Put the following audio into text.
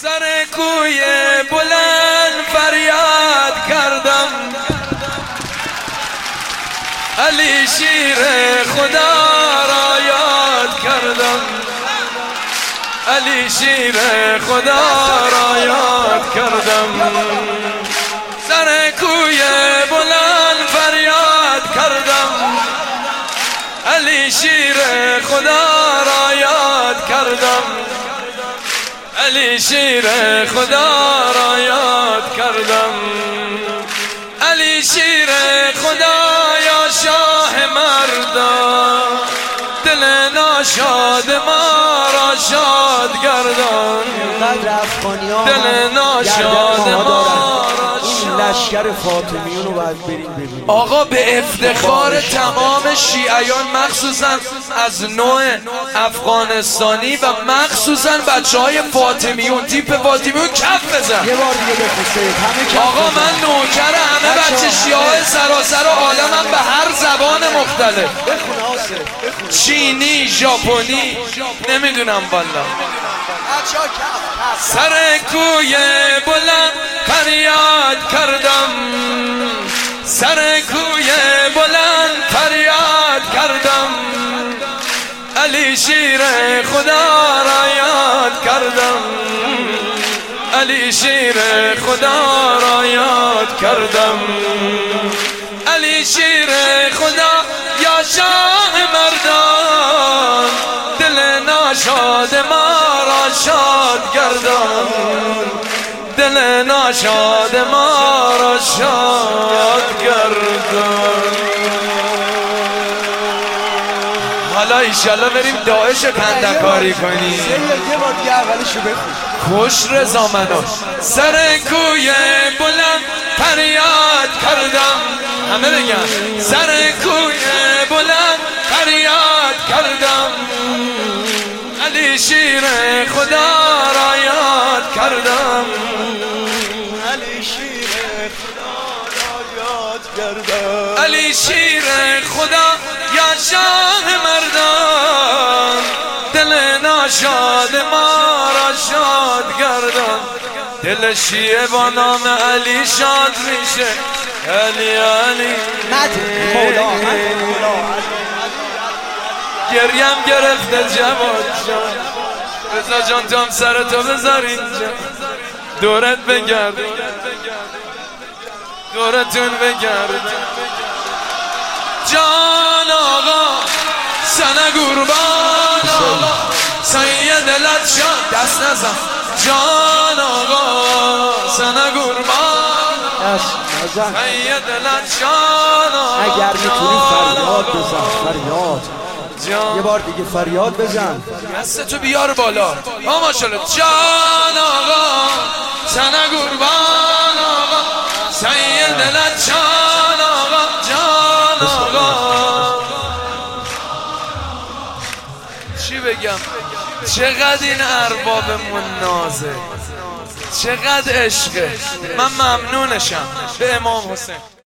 سر کوی بلند فریاد کردم، علی شیر خدا را یاد کردم، علی شیر خدا را یاد کردم. سر کوی بلند فریاد کردم، علی شیر خدا را یاد کردم، علی شیر خدا را یاد کردم. علی شیر خدا یا شاه مردان، دل ناشاد ما را شاد گردان، دل ناشاد ما را این لشکر فاطمیون رو باید بریم ببینیم. آقا به افتخار تمام شیعیان، مخصوصا از نوع افغانستانی و مخصوصا بچه‌های فاطمیون، تیپ فاطمیون کف بزن یه بار دیگه بخوستید همه کف آقا. بزن. من نوکر همه بچه شیعه سراسر عالمم به هر زبان مختلف، بخون آصف، بخون. چینی، ژاپنی، نمیدونم والا. سر کوی بلند فریاد کردم، سر کوی بلند فریاد کردم، علی شیر خدا را یاد کردم، علی شیر خدا را یاد کردم. علی شیر خدا یا شاه مردان، دل ناشاد ما را شاد گردان، دل ناشاد ما را شاد گردان. حالا ایشالله بریم داعش کندکاری کنیم. یه بار دیگه اولشو بخون. خوش رضا مناش. سر کوی بلند فریاد کردم، همه بگن سر کوی بلند فریاد کردم، علی شیر خدا را یاد کردم، علی شیر خدا را یاد کردم، علی شیر خدا یا شاه مردان، دل ناشاد ما را شاد گردان. دل شیعه با نام علی شاد میشه، علی علی مولا گریم گرفته جواد جان. رضا جان تو هم سرتو بذار اینجا، دورت بگرد، دورتون بگرد. جان آقا سنه قربان آقا، سید لطشان دست نزن. جان آقا سنه قربان، سید لطشان آقا. اگر میتونی فریاد بزن، فریاد. یه بار دیگه فریاد بزن. دستتو بیار بالا. ماشاءالله. جان آقا سنه قربان آقا، سید لطشان آقا. جان آقا چی بگم، چقدر این اربابمون نازه، چقدر عشقه. من ممنونشم به امام حسین.